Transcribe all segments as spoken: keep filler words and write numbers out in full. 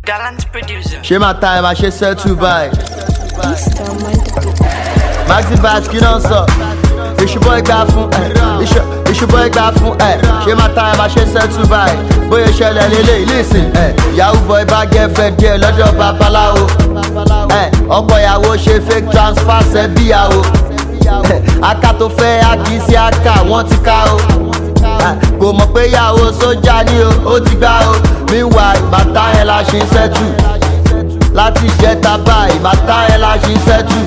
Gallant producer. She my time, I should sell to buy. Maxi Vibes, kí ló ń sọ? It's your boy gbà fún ẹ. It's your boy gbà fún ẹ. She my time, I should sell to buy. Bóyá ṣẹlẹ̀ lélẹ̀ listen ẹ. Yahoo boy bá girlfriend díẹ̀ lọ́dọ̀ babaláwo. Ẹ ọkọ ìyàwó ṣe fake transfer ṣẹ́bíyàwó. Aka tó fẹ́ akí sí aka wọ́n ti ká o. Kò mọ̀ pé ìyàwó sójà ni o, ó ti gbá o. Meanwhile, bàtà yẹn la ṣe ń ṣẹ́tù. Láti jẹta báyìí, bàtà yẹn la ṣe ń ṣẹ́tù.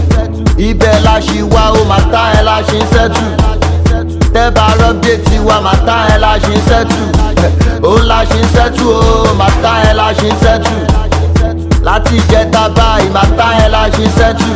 Ibẹ̀ la ṣì wá o, bàtà yẹn la ṣe ń ṣẹ́tù. Tẹ́bà rọ́bdéètì wa, bàtà yẹn la ṣe ń ṣẹ́tù. Òun la ṣe ń ṣẹ́tù o, bàtà yẹn la ṣe ń ṣẹ́tù. Láti jẹta báyìí, bàtà yẹn la ṣe ń ṣẹ́tù.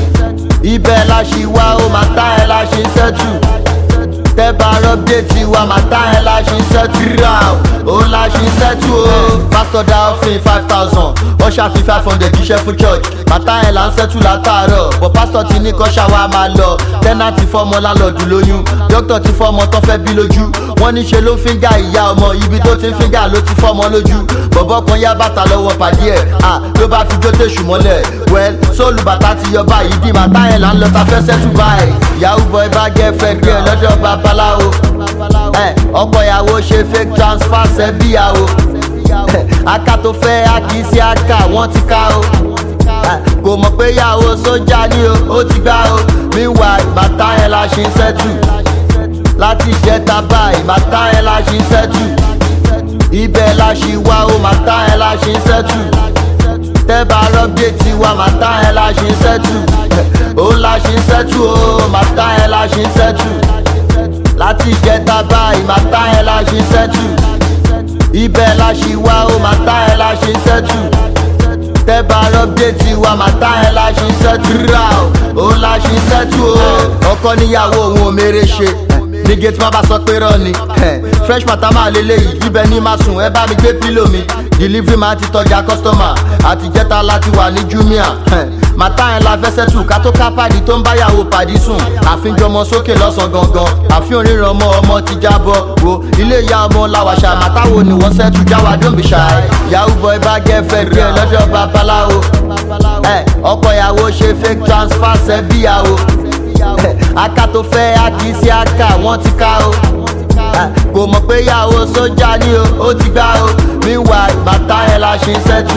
Ibẹ̀ la ṣì wá o, bàtà yẹn la ṣe ń ṣẹ́tù. Tẹ́bà rọ́bdéètì wa, bàtà yẹn la ṣe ń ṣẹ́tù. Òun la ṣe ń ṣẹ́tù o. Pastor dá òfin five thousand. Wọ́n ṣàfi five hundred jíṣẹ́ fún church. Bàtà yẹn là ń ṣẹ́tù látàárọ̀. But pastor ti ní kọ́ ṣàwá máa lọ. Tẹ́nàtì fọ́mọ láńlọ́ọ̀dù lóyún. Dókítà ti fọ́mọ tó fẹ́ bí lójú. Wọ́n ní ṣe ló fíńgà ìyá ọmọ. Ibi tó ti ń fíńgà ló ti fọ́mọ lójú. Bọ̀bọ́ kan yá bàtà lọ́wọ́ pàdé ẹ̀. À ló bá fi jó tèṣù mọ́lẹ̀. Well, sóòlù bàtà ti yọ báyìí. Bí bàtà yẹn là ń lọ ta fẹ́ ṣẹ́tù báyìí. Yahoo boy bá girlfriend díẹ̀ lọ́dọ̀ babaláwo. Ẹ ọkọ ìyàwó ṣe fake transfer ṣẹ́bíyàwó. Aka tó fẹ́ akí sí aka wọ́n ti ká o. Kò mọ̀ pé ìyàwó sójà ni o, ó ti gbá o. Meanwhile, bàtà yẹn la ṣe ń ṣẹ́tù. Láti jẹta báyìí, bàtà yẹn la ṣe ń ṣẹ́tù. Ibẹ̀ la ṣì wá o, bàtà yẹn la ṣe ń ṣẹ́tù. Tẹ́bà rọ́bdéètì wa, bàtà yẹn la ṣe ń ṣẹ́tù. Òun la ṣe ń ṣẹ́tù o, bàtà yẹn la ṣe ń ṣẹ́tù. Láti jẹta báyìí, bàtà yẹn la ṣe ń ṣẹ́tù. Ibẹ̀ la ṣì wá o, bàtà yẹn la ṣe ń ṣẹ́tù. Tẹ́bà rọ́bdéètì wa, bàtà yẹn la ṣe ń ṣẹ́tù. Òun la ṣe ń ṣẹ́tù o. Ọkọ níyàwó òun ò mèrè ṣe. Ní gate má bá sọ pé rán ni. Fresh mata máa lélẹ́yìí, ibẹ̀ ni máa sùn, ẹ bá mi gbé pílò mi. Delivery máa ti tọ́jà customer, àtijẹ́ta láti wà ní Jumia. Màtá yẹn la fẹ́ sẹ́tù, ká tó ká pàdé tó ń báyàwó pàdé sùn. Àfihàn sókè lọ́sàn gangan, àfihàn ríran ọmọ ọmọ ti jábọ̀. Wo ilé ìyá ọmọ làwàṣà, màtá wo ni wọ́n sẹ́tù jáwá don't be shy. Yahoo boy bá girlfriend díẹ̀ lọ́dọ̀ babaláwo. Ọkọ ìyàwó ṣe fake transfer ṣẹ́bíyàwó. Aka tó fẹ́ akí sí aka wọ́n ti ká o. Kò mọ̀ pé ìyàwó sójà ni o, ó ti gbá o. Meanwhile, bàtà yẹn la ṣe ń ṣẹ́tù.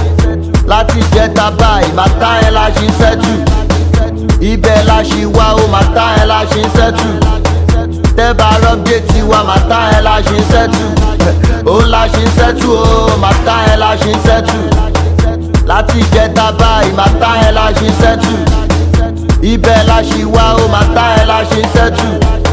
Láti jẹta báyìí, bàtà yẹn la ṣe ń ṣẹ́tù. Ibẹ̀ la ṣì wá o, bàtà yẹn la ṣe ń ṣẹ́tù. Tẹ́bà rọ́bdéètì wa, bàtà yẹn la ṣe ń ṣẹ́tù. Òun la ṣe ń ṣẹ́tù o, bàtà yẹn la ṣe ń ṣẹ́tù. Láti jẹta báyìí, bàtà yẹn la ṣe ń ṣẹ́tù. Ibẹ̀ la ṣì wá o, bàtà yẹn la ṣe ń ṣẹ́tù.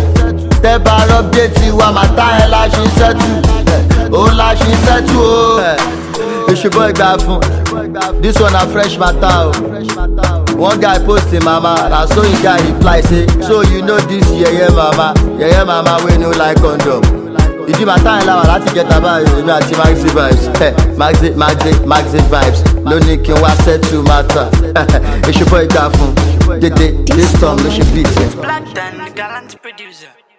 Tẹ́bà rọ́bdéètì wa, bàtà yẹn la ṣe ń ṣẹ́tù. Òun la ṣe ń ṣẹ́tù o. It's your boy gbà fún. This one na fresh matter o. One guy post him mama, na so him guy reply say, so you know this yeye mama, yeye mama wey no like condom. Ìdí màtá yẹn láwà láti gẹ̀ta báyìí, èmi àti Maxi Vibes. Maxi Maxi Maxi Vibes ló ní kí n wá settle matter. It's your boy gbà fún. Dédé this time ló ṣe beat. Black Dan, gallant producer.